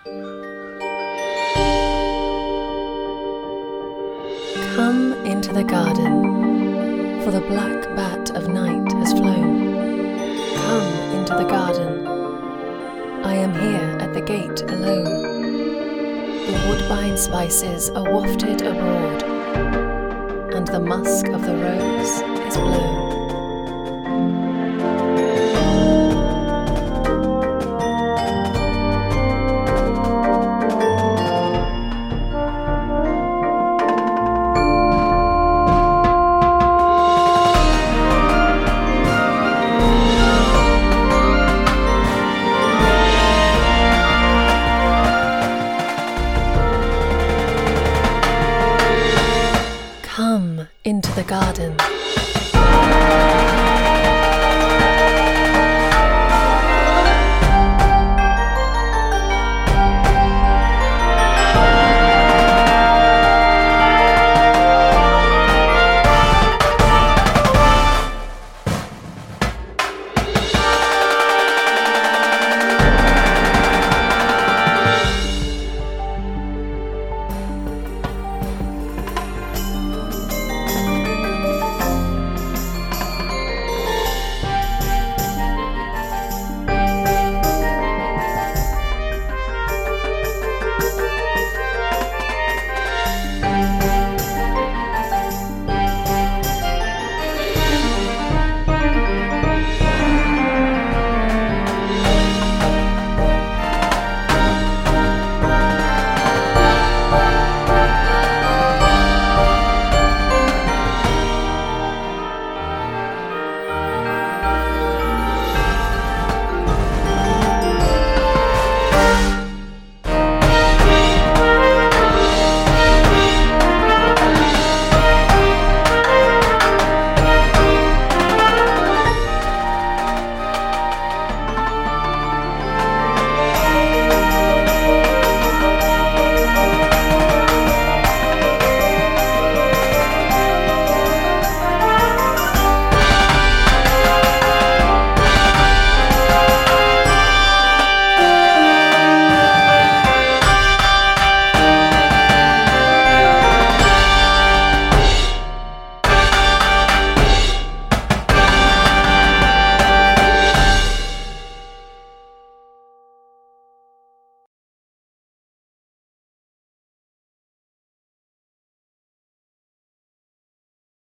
Come into the garden, for the black bat of night has flown. Come into the garden, I am here at the gate alone. The woodbine spices are wafted abroad, and the musk of the rose is blown. Come into the garden.